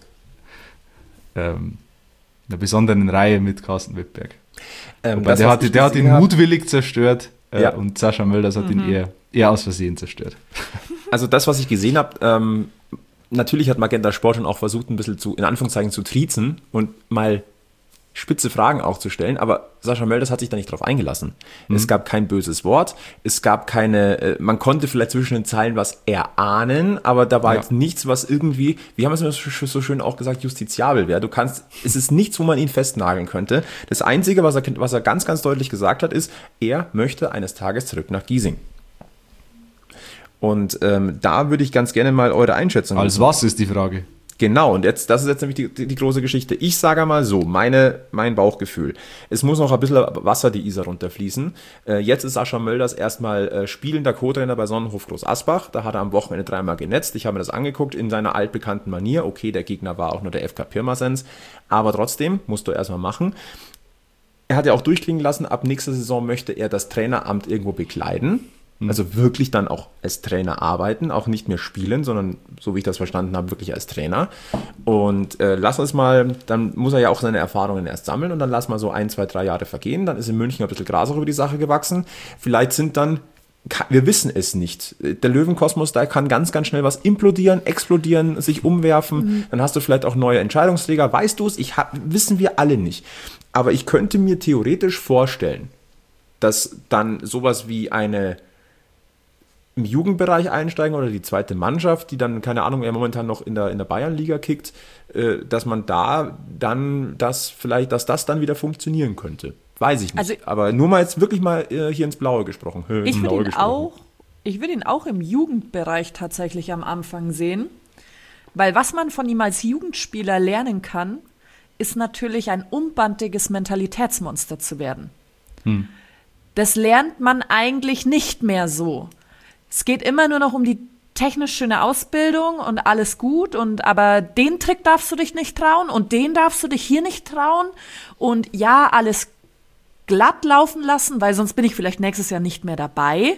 Reihe mit Carsten Wettberg. Der hat ihn mutwillig zerstört und Sascha Mölders hat ihn eher aus Versehen zerstört. Also das, was ich gesehen habe, natürlich hat Magenta Sport schon auch versucht, ein bisschen in Anführungszeichen zu triezen und mal spitze Fragen auch zu stellen, aber Sascha Mölders hat sich da nicht drauf eingelassen. Es gab kein böses Wort, es gab keine, man konnte vielleicht zwischen den Zeilen was erahnen, aber da war jetzt nichts, was irgendwie, wie haben wir es so schön auch gesagt, justiziabel wäre. Es ist nichts, wo man ihn festnageln könnte. Das Einzige, was er ganz, ganz deutlich gesagt hat, ist, er möchte eines Tages zurück nach Giesing. Und da würde ich ganz gerne mal eure Einschätzung Als was ist die Frage? Genau, und das ist jetzt nämlich die große Geschichte. Ich sage mal so, mein Bauchgefühl. Es muss noch ein bisschen Wasser die Isar runterfließen. Jetzt ist Sascha Mölders erstmal spielender Co-Trainer bei Sonnenhof Groß Asbach. Da hat er am Wochenende 3-mal genetzt. Ich habe mir das angeguckt in seiner altbekannten Manier. Okay, der Gegner war auch nur der FK Pirmasens. Aber trotzdem, musst du erstmal machen. Er hat ja auch durchklingen lassen, ab nächster Saison möchte er das Traineramt irgendwo bekleiden. Also wirklich dann auch als Trainer arbeiten, auch nicht mehr spielen, sondern, so wie ich das verstanden habe, wirklich als Trainer. Und lass uns mal, dann muss er ja auch seine Erfahrungen erst sammeln und dann lass mal so 1, 2, 3 Jahre vergehen. Dann ist in München ein bisschen Gras auch über die Sache gewachsen. Vielleicht sind dann, wir wissen es nicht. Der Löwenkosmos, da kann ganz, ganz schnell was implodieren, explodieren, sich umwerfen. Dann hast du vielleicht auch neue Entscheidungsträger. Weißt du es? Wissen wir alle nicht. Aber ich könnte mir theoretisch vorstellen, dass dann sowas wie im Jugendbereich einsteigen oder die zweite Mannschaft, die dann, keine Ahnung, er momentan noch in der Bayernliga kickt, dass man da dann dass das dann wieder funktionieren könnte. Weiß ich nicht. Also, aber nur mal jetzt wirklich mal hier ins Blaue gesprochen. Ich würde ihn auch im Jugendbereich tatsächlich am Anfang sehen, weil was man von ihm als Jugendspieler lernen kann, ist natürlich ein unbandiges Mentalitätsmonster zu werden. Das lernt man eigentlich nicht mehr so. Es geht immer nur noch um die technisch schöne Ausbildung und alles gut, aber den Trick darfst du dich nicht trauen und den darfst du dich hier nicht trauen und ja, alles glatt laufen lassen, weil sonst bin ich vielleicht nächstes Jahr nicht mehr dabei.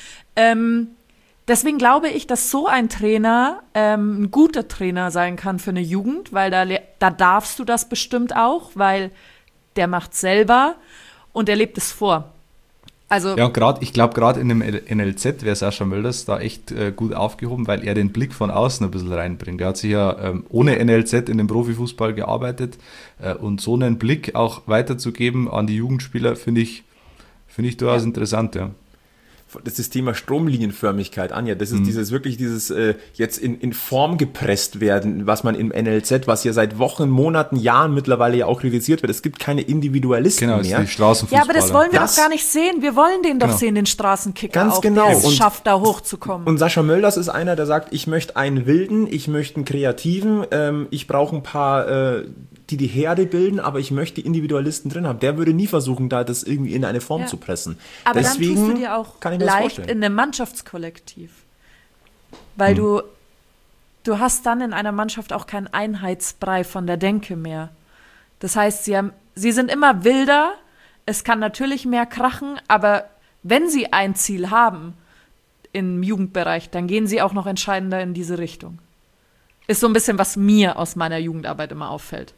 Deswegen glaube ich, dass so ein Trainer ein guter Trainer sein kann für eine Jugend, weil da darfst du das bestimmt auch, weil der macht selber und er lebt es vor. Also ja, ich glaube, gerade in dem NLZ wäre Sascha Mölders da echt gut aufgehoben, weil er den Blick von außen ein bisschen reinbringt. Er hat sich ja ohne NLZ in den Profifußball gearbeitet und so einen Blick auch weiterzugeben an die Jugendspieler, finde ich durchaus interessant, ja. Das ist das Thema Stromlinienförmigkeit, Anja. Das ist dieses jetzt in Form gepresst werden, was man im NLZ, was ja seit Wochen, Monaten, Jahren mittlerweile ja auch kritisiert wird. Es gibt keine Individualisten mehr. Genau, die Straßenfußballer. Ja, aber das wollen wir doch gar nicht sehen. Wir wollen den doch sehen, den Straßenkicker ganz auch, genau. der es schafft, da hochzukommen. Und Sascha Mölders ist einer, der sagt, ich möchte einen Wilden, ich möchte einen Kreativen, ich brauche ein paar die Herde bilden, aber ich möchte die Individualisten drin haben. Der würde nie versuchen, da das irgendwie in eine Form zu pressen. Aber deswegen dann tust du dir auch leicht in einem Mannschaftskollektiv. Weil du hast dann in einer Mannschaft auch keinen Einheitsbrei von der Denke mehr. Das heißt, sie sind immer wilder, es kann natürlich mehr krachen, aber wenn sie ein Ziel haben im Jugendbereich, dann gehen sie auch noch entscheidender in diese Richtung. Ist so ein bisschen, was mir aus meiner Jugendarbeit immer auffällt.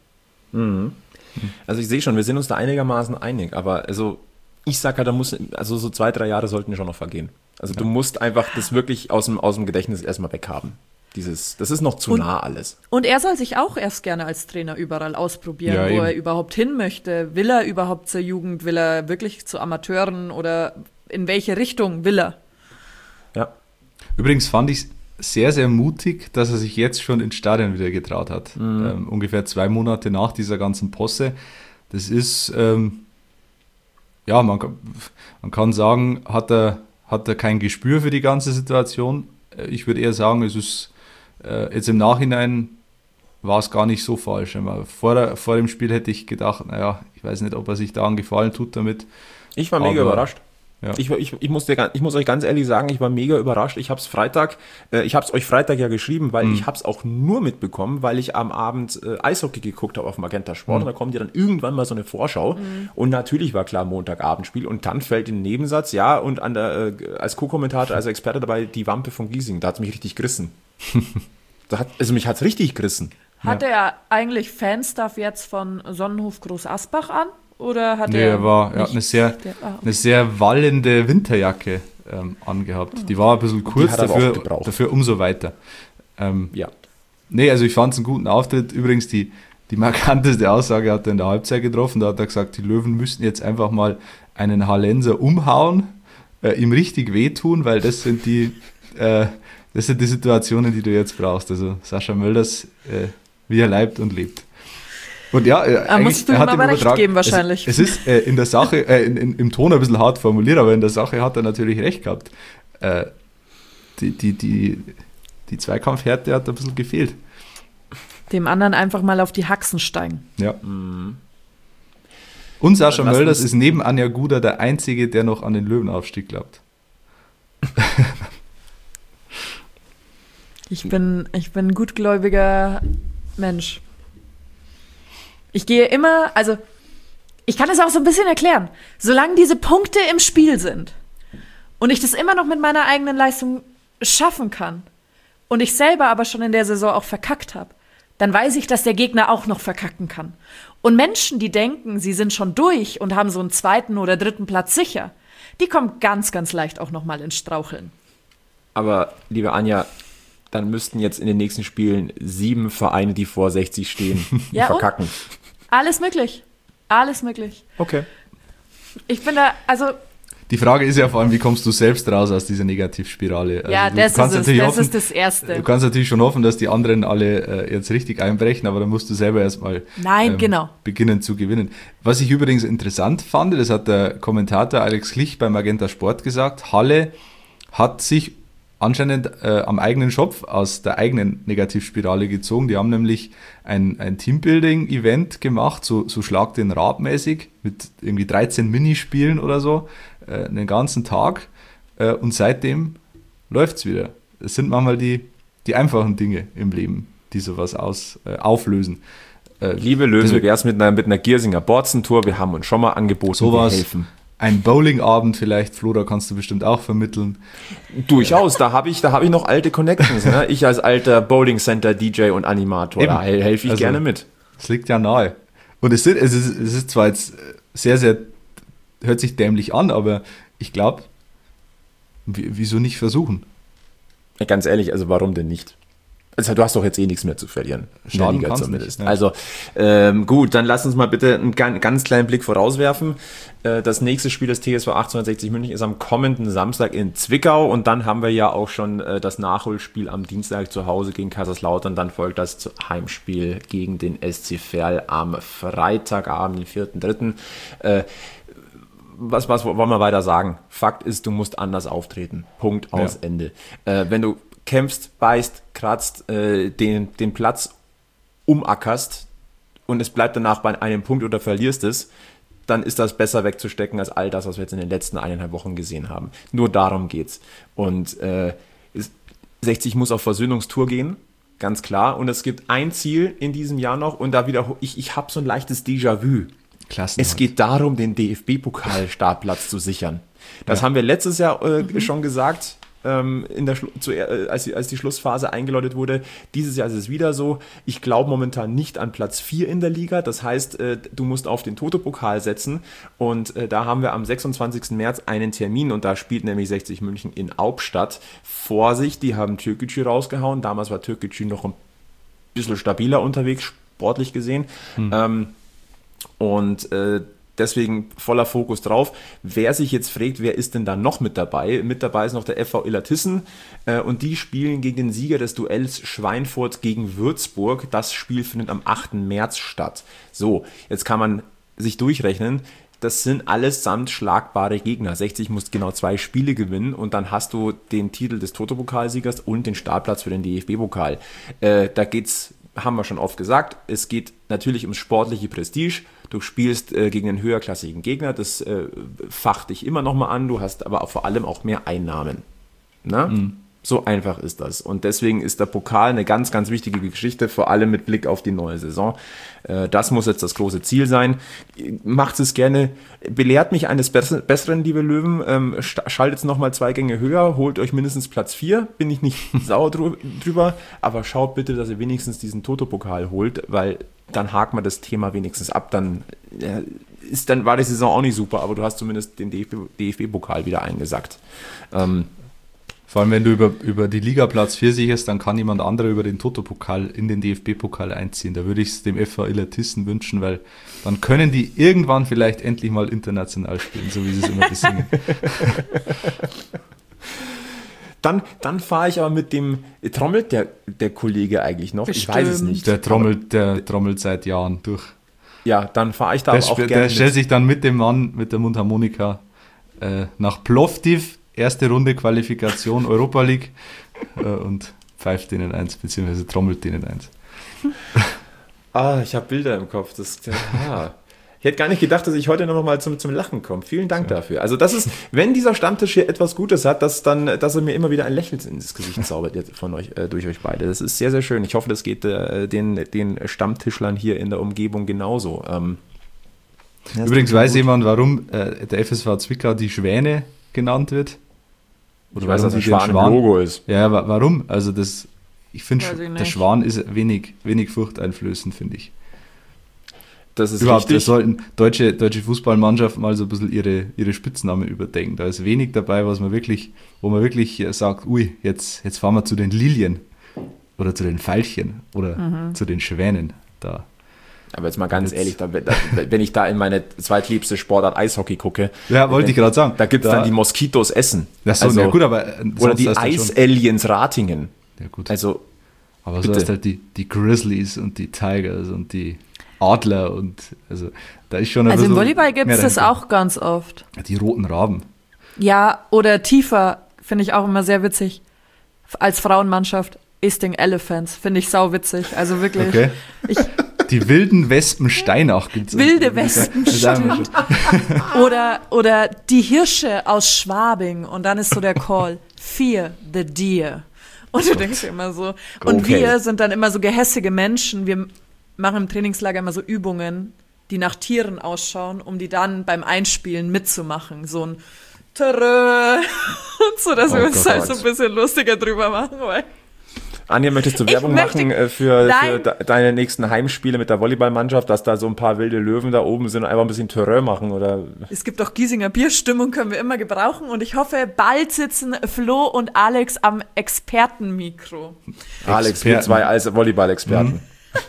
Also ich sehe schon, wir sind uns da einigermaßen einig, aber also ich sage halt, also so 2-3 Jahre sollten schon noch vergehen. Also du musst einfach das wirklich aus dem Gedächtnis erstmal weghaben. Das ist noch zu nah alles. Und er soll sich auch erst gerne als Trainer überall ausprobieren, Ja, wo eben. er überhaupt hin möchte. Will er überhaupt zur Jugend? Will er wirklich zu Amateuren? Oder in welche Richtung will er? Ja. Übrigens fand ich es sehr, sehr mutig, dass er sich jetzt schon ins Stadion wieder getraut hat. Ungefähr 2 Monate nach dieser ganzen Posse. Das ist, ja, man kann sagen, hat er kein Gespür für die ganze Situation. Ich würde eher sagen, es ist jetzt im Nachhinein war es gar nicht so falsch. Vor dem Spiel hätte ich gedacht, naja, ich weiß nicht, ob er sich da einen Gefallen tut damit. Ich war mega überrascht. Ja. Ich muss euch ganz ehrlich sagen, ich war mega überrascht. Ich habe es euch Freitag ja geschrieben, weil ich habe es auch nur mitbekommen, weil ich am Abend Eishockey geguckt habe auf Magenta Sport. Und da kommt ja dann irgendwann mal so eine Vorschau. Und natürlich war klar Montagabendspiel. Und dann fällt in den Nebensatz, ja, und als Co-Kommentator, als Experte dabei, die Wampe von Giesing. Da hat es mich richtig gerissen. Mich hat es richtig gerissen. Hat er eigentlich Fanstuff jetzt von Sonnenhof Groß Asbach an? Oder hat Er hat nicht- eine sehr wallende Winterjacke angehabt. Die war ein bisschen kurz, hat er aber auch gebraucht. dafür umso weiter. Ja. Nee, also ich fand es einen guten Auftritt. Übrigens, die markanteste Aussage hat er in der Halbzeit getroffen. Da hat er gesagt, die Löwen müssten jetzt einfach mal einen Hallenser umhauen, ihm richtig wehtun, weil das sind die Situationen, die du jetzt brauchst. Also Sascha Mölders, wie er leibt und lebt. Und ja, musst du ihm aber recht geben wahrscheinlich. Es ist in der Sache, im Ton ein bisschen hart formuliert, aber in der Sache hat er natürlich recht gehabt. Die Zweikampfhärte hat ein bisschen gefehlt. Dem anderen einfach mal auf die Haxen steigen. Ja. Und Sascha Lass Mölders uns- ist neben Anja Guder der Einzige, der noch an den Löwenaufstieg glaubt. Ich bin ein gutgläubiger Mensch. Ich gehe immer, also ich kann es auch so ein bisschen erklären. Solange diese Punkte im Spiel sind und ich das immer noch mit meiner eigenen Leistung schaffen kann und ich selber aber schon in der Saison auch verkackt habe, dann weiß ich, dass der Gegner auch noch verkacken kann. Und Menschen, die denken, sie sind schon durch und haben so einen 2. oder 3. Platz sicher, die kommen ganz, ganz leicht auch nochmal ins Straucheln. Aber, liebe Anja, dann müssten jetzt in den nächsten Spielen 7 Vereine, die vor 60 stehen, Ja, und? verkacken. Alles möglich. Alles möglich. Okay. Ich bin da, also Die Frage ist ja vor allem, wie kommst du selbst raus aus dieser Negativspirale? Also ja, du das kannst ist es. natürlich Das hoffen, ist das Erste. Du kannst natürlich schon hoffen, dass die anderen alle jetzt richtig einbrechen, aber dann musst du selber erstmal Nein, genau. beginnen zu gewinnen. Was ich übrigens interessant fand, das hat der Kommentator Alex Klich bei Magenta Sport gesagt, Halle hat sich anscheinend am eigenen Schopf aus der eigenen Negativspirale gezogen. Die haben nämlich ein Teambuilding-Event gemacht, so Schlag den Rab mäßig, mit irgendwie 13 Minispielen oder so, einen ganzen Tag. Und seitdem läuft's wieder. Es sind manchmal die einfachen Dinge im Leben, die sowas auflösen. Liebe Löwen, wie wär's mit einer Giersinger Borzentour? Wir haben uns schon mal angeboten, Sowas. wir helfen. Ein Bowlingabend vielleicht, Flo, da kannst du bestimmt auch vermitteln. Durchaus, da hab ich noch alte Connections. Ne? Ich als alter Bowling Center DJ und Animator, Eben. da helfe ich Also, gerne mit. Es liegt ja nahe. Und es ist zwar jetzt sehr, sehr, hört sich dämlich an, aber ich glaube, wieso nicht versuchen? Ja, ganz ehrlich, also warum denn nicht? Also du hast doch jetzt eh nichts mehr zu verlieren. In der Schaden Liga kann's zumindest. nicht, ja. Also gut, dann lass uns mal bitte einen ganz kleinen Blick vorauswerfen. Das nächste Spiel des TSV 1860 München ist am kommenden Samstag in Zwickau und dann haben wir ja auch schon das Nachholspiel am Dienstag zu Hause gegen Kaiserslautern. Dann folgt das Heimspiel gegen den SC Verl am Freitagabend, den 4.3. Was wollen wir weiter sagen? Fakt ist, du musst anders auftreten. Punkt, aus, Ja. Ende. Wenn du kämpfst, beißt, kratzt, den Platz umackerst und es bleibt danach bei einem Punkt oder verlierst es, dann ist das besser wegzustecken als all das, was wir jetzt in den letzten 1,5 Wochen gesehen haben. Nur darum geht's. Und 60 muss auf Versöhnungstour gehen, ganz klar. Und es gibt ein Ziel in diesem Jahr noch und da ich habe so ein leichtes Déjà-vu. Klasse. Es geht darum, den DFB-Pokal-Startplatz zu sichern. Das haben wir letztes Jahr schon gesagt. als die Schlussphase eingeläutet wurde. Dieses Jahr ist es wieder so. Ich glaube momentan nicht an Platz 4 in der Liga. Das heißt, du musst auf den Toto-Pokal setzen. Und da haben wir am 26. März einen Termin. Und da spielt nämlich 60 München in Hauptstadt. Vorsicht, die haben Türkgücü rausgehauen. Damals war Türkgücü noch ein bisschen stabiler unterwegs, sportlich gesehen. Deswegen voller Fokus drauf. Wer sich jetzt fragt, wer ist denn da noch mit dabei? Mit dabei ist noch der FV Illertissen und die spielen gegen den Sieger des Duells Schweinfurt gegen Würzburg. Das Spiel findet am 8. März statt. So, jetzt kann man sich durchrechnen. Das sind allesamt schlagbare Gegner. 60 muss genau 2 Spiele gewinnen und dann hast du den Titel des Toto-Pokalsiegers und den Startplatz für den DFB-Pokal. Da geht's, haben wir schon oft gesagt, es geht natürlich ums sportliche Prestige. Du spielst gegen einen höherklassigen Gegner, das facht dich immer nochmal an, du hast aber vor allem auch mehr Einnahmen. Na? So einfach ist das. Und deswegen ist der Pokal eine ganz, ganz wichtige Geschichte, vor allem mit Blick auf die neue Saison. Das muss jetzt das große Ziel sein. Macht es gerne, belehrt mich eines Besseren, liebe Löwen. Schaltet nochmal 2 Gänge höher, holt euch mindestens Platz 4. Bin ich nicht sauer drüber, aber schaut bitte, dass ihr wenigstens diesen Toto-Pokal holt, weil dann hakt man das Thema wenigstens ab. Dann war die Saison auch nicht super, aber du hast zumindest den DFB-Pokal wieder eingesackt. Vor allem, wenn du über die Liga Platz 4 sicherst, dann kann jemand anderer über den Toto-Pokal in den DFB-Pokal einziehen. Da würde ich es dem FV Illertissen wünschen, weil dann können die irgendwann vielleicht endlich mal international spielen, so wie sie es immer besingen. Dann fahre ich aber mit dem, trommelt der Kollege eigentlich noch? Bestimmt. Ich weiß es nicht. Der trommelt seit Jahren durch. Ja, dann fahre ich da aber auch gerne Der stellt sich dann mit dem Mann mit der Mundharmonika nach Plovdiv, erste Runde Qualifikation Europa League und pfeift denen eins, beziehungsweise trommelt denen eins. Ich habe Bilder im Kopf. Ich hätte gar nicht gedacht, dass ich heute noch mal zum Lachen komme. Vielen Dank dafür. Also das ist, wenn dieser Stammtisch hier etwas Gutes hat, dass er mir immer wieder ein Lächeln ins Gesicht zaubert von euch, durch euch beide. Das ist sehr, sehr schön. Ich hoffe, das geht den Stammtischlern hier in der Umgebung genauso. Übrigens weiß jemand, warum der FSV Zwickau die Schwäne genannt wird? Oder ich weiß, dass ein Schwan im Logo ist. Ja, warum? Also ich finde, der nicht. Schwan ist wenig furchteinflößend, finde ich. Das ist Überhaupt, da richtig. sollten deutsche Fußballmannschaften mal so ein bisschen ihre Spitznamen überdenken. Da ist wenig dabei, wo man wirklich sagt, ui, jetzt fahren wir zu den Lilien oder zu den Veilchen oder zu den Schwänen. Da. Aber jetzt mal ganz ehrlich, wenn ich da in meine zweitliebste Sportart Eishockey gucke, Ja, wollte ich gerade sagen. da gibt es dann die Moskitos Essen. Das so, ja gut, aber oder die sonst heißt das schon- Eisaliens Ratingen. Ja gut. Also Aber so bitte. heißt halt die Grizzlies und die Tigers und die Adler und also da ist schon ein Also im bisschen Volleyball gibt es mehr das dahinter. auch ganz oft. Die roten Raben. Ja, oder tiefer, finde ich auch immer sehr witzig. Als Frauenmannschaft, Easting Elephants, finde ich sau witzig. Also wirklich. Okay. Ich, Die wilden Wespen Steinach gibt es. Wilde Wespen, stimmt. Oder die Hirsche aus Schwabing und dann ist so der Call, Fear the Deer. Und du denkst dir immer so, und Okay. wir sind dann immer so gehässige Menschen, wir machen im Trainingslager immer so Übungen, die nach Tieren ausschauen, um die dann beim Einspielen mitzumachen. So ein Törö und so, dass wir uns Gott, halt so ein bisschen lustiger drüber machen. Weil Anja, möchtest du Ich Werbung möchte- machen für Nein. deine nächsten Heimspiele mit der Volleyballmannschaft, dass da so ein paar wilde Löwen da oben sind und einfach ein bisschen Terrain machen? Oder? es gibt auch Giesinger Bierstimmung, können wir immer gebrauchen. Und ich hoffe, bald sitzen Flo und Alex am Expertenmikro. Alex, wir zwei als Volleyball-Experten.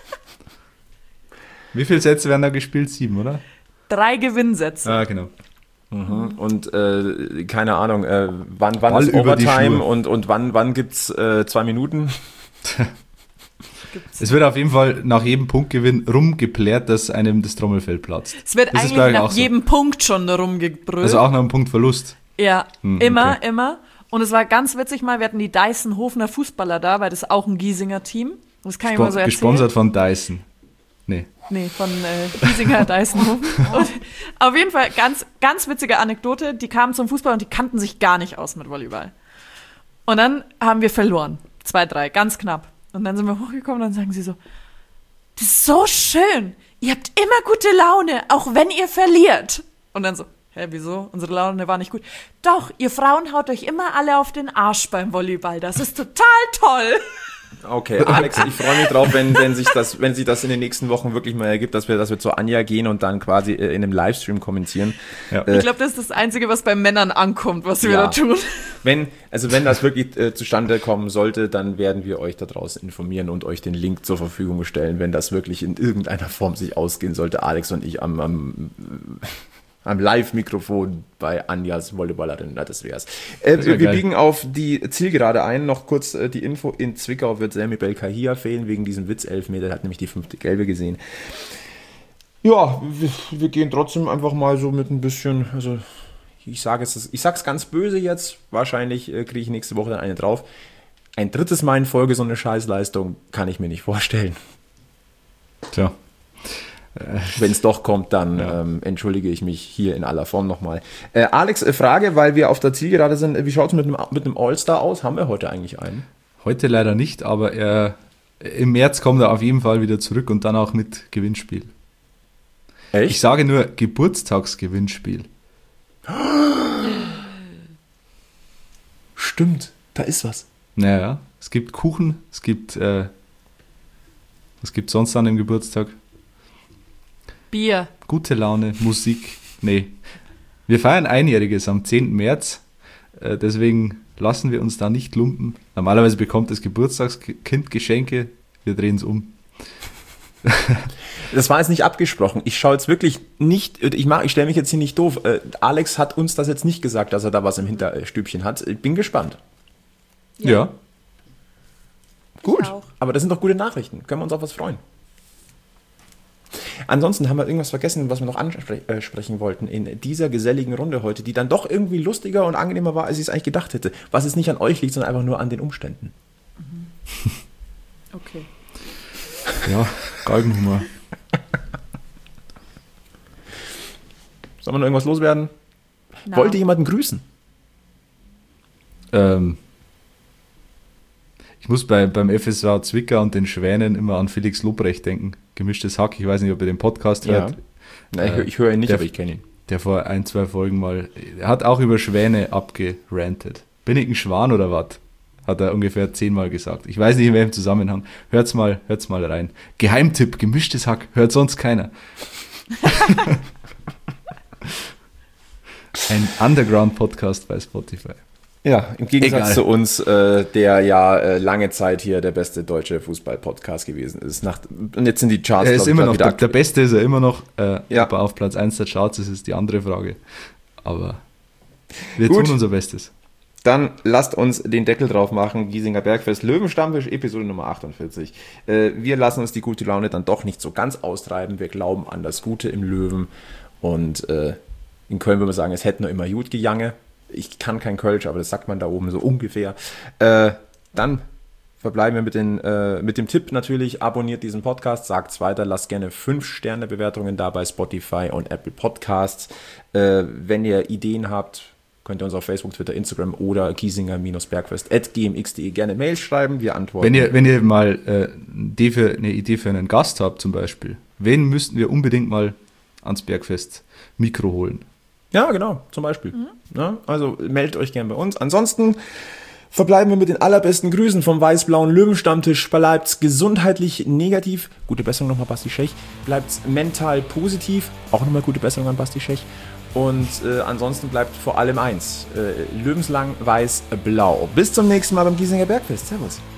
Wie viele Sätze werden da gespielt? 7, oder? 3 Gewinnsätze. Ah, genau. Und keine Ahnung, wann Ball ist über die Overtime Schuhe. und wann gibt's 2 Minuten? Es wird auf jeden Fall nach jedem Punktgewinn rumgeplärt, dass einem das Trommelfell platzt. Es wird Das ist, eigentlich glaub ich, nach auch so. jedem Punkt schon rumgebrüllt. Also auch nach einem Punktverlust. ja, Hm, immer, okay. immer. Und es war ganz witzig mal, wir hatten die Dyson-Hofner Fußballer da, weil das ist auch ein Giesinger Team. Das kann ich mal so erzählen. Gesponsert von Dyson. Nee. Nee, von Giesinger Dyson-Hofen. Und auf jeden Fall ganz, ganz witzige Anekdote. Die kamen zum Fußball und die kannten sich gar nicht aus mit Volleyball. Und dann haben wir verloren. 2-3, ganz knapp. Und dann sind wir hochgekommen und dann sagen sie so, das ist so schön. Ihr habt immer gute Laune, auch wenn ihr verliert. Und dann so, Hä, wieso? Unsere Laune war nicht gut. Doch, ihr Frauen haut euch immer alle auf den Arsch beim Volleyball. Das ist total toll. Okay, Alex, ich freue mich drauf, wenn sich das in den nächsten Wochen wirklich mal ergibt, dass wir zu Anja gehen und dann quasi in einem Livestream kommentieren. Ja. Ich glaube, das ist das Einzige, was bei Männern ankommt, was wir da tun. Wenn das wirklich zustande kommen sollte, dann werden wir euch da draußen informieren und euch den Link zur Verfügung stellen, wenn das wirklich in irgendeiner Form sich ausgehen sollte. Alex und ich am Live-Mikrofon bei Anjas Volleyballerin. Na, das wär's. Wir biegen auf die Zielgerade ein. Noch kurz die Info. In Zwickau wird Sami Belkahia fehlen wegen diesem Witzelfmeter. Der hat nämlich die 5. Gelbe gesehen. Ja, wir gehen trotzdem einfach mal so mit ein bisschen, also ich sag's ganz böse jetzt. Wahrscheinlich kriege ich nächste Woche dann eine drauf. Ein drittes Mal in Folge so eine Scheißleistung kann ich mir nicht vorstellen. Tja. Wenn es doch kommt, dann entschuldige ich mich hier in aller Form nochmal. Alex, Frage, weil wir auf der Zielgerade sind. Wie schaut es mit einem All-Star aus? Haben wir heute eigentlich einen? Heute leider nicht, aber im März kommt er auf jeden Fall wieder zurück und dann auch mit Gewinnspiel. Echt? Ich sage nur Geburtstagsgewinnspiel. Stimmt, da ist was. Naja, es gibt Kuchen, es gibt was gibt sonst an dem Geburtstag? Bier. Gute Laune, Musik. Nee. Wir feiern Einjähriges am 10. März. Deswegen lassen wir uns da nicht lumpen. Normalerweise bekommt das Geburtstagskind Geschenke. Wir drehen es um. Das war jetzt nicht abgesprochen. Ich schaue jetzt wirklich nicht, ich stelle mich jetzt hier nicht doof. Alex hat uns das jetzt nicht gesagt, dass er da was im Hinterstübchen hat. Ich bin gespannt. Ja. Gut, aber das sind doch gute Nachrichten. Können wir uns auf was freuen. Ansonsten haben wir irgendwas vergessen, was wir noch ansprechen wollten in dieser geselligen Runde heute, die dann doch irgendwie lustiger und angenehmer war, als ich es eigentlich gedacht hätte. Was es nicht an euch liegt, sondern einfach nur an den Umständen. Okay. Ja, Galgenhumor. Soll man noch irgendwas loswerden? Na. Wollt ihr jemanden grüßen? Ich muss beim FSV Zwickau und den Schwänen immer an Felix Lobrecht denken. Gemischtes Hack, ich weiß nicht, ob ihr den Podcast hört. Nein, ich höre ihn nicht, aber ich kenne ihn. Der vor 1-2 Folgen mal, er hat auch über Schwäne abgerantet. Bin ich ein Schwan oder was? Hat er ungefähr 10-mal gesagt. Ich weiß nicht, in welchem Zusammenhang. Hört's mal rein. Geheimtipp, gemischtes Hack, hört sonst keiner. Ein Underground-Podcast bei Spotify. Ja, im Gegensatz zu uns, der lange Zeit hier der beste deutsche Fußball-Podcast gewesen ist. Und jetzt sind die Charts, er ist immer noch, der Beste ist er immer noch, ja. Ob er auf Platz 1 der Charts ist die andere Frage. Aber wir tun unser Bestes. Dann lasst uns den Deckel drauf machen. Giesinger Bergfest, Löwenstammtisch, Episode Nummer 48. Wir lassen uns die gute Laune dann doch nicht so ganz austreiben. Wir glauben an das Gute im Löwen. Und in Köln würde man sagen, es hätte noch immer gut gejange. Ich kann kein Kölsch, aber das sagt man da oben so ungefähr. Dann verbleiben wir mit dem Tipp natürlich, abonniert diesen Podcast, sagt's weiter, lasst gerne 5-Sterne-Bewertungen da bei Spotify und Apple Podcasts. Wenn ihr Ideen habt, könnt ihr uns auf Facebook, Twitter, Instagram oder giesinger-bergfest@gmx.de gerne Mails schreiben, wir antworten. Wenn ihr mal eine Idee für einen Gast habt zum Beispiel, wen müssten wir unbedingt mal ans Bergfest Mikro holen? Ja, genau, zum Beispiel. Ja, also meldet euch gerne bei uns. Ansonsten verbleiben wir mit den allerbesten Grüßen vom weiß-blauen Löwenstammtisch. Bleibt's gesundheitlich negativ. Gute Besserung nochmal, Basti Schech. Bleibt's mental positiv. Auch nochmal gute Besserung an Basti Schech. Und ansonsten bleibt vor allem eins. Löwenslang weiß-blau. Bis zum nächsten Mal beim Giesinger Bergfest. Servus.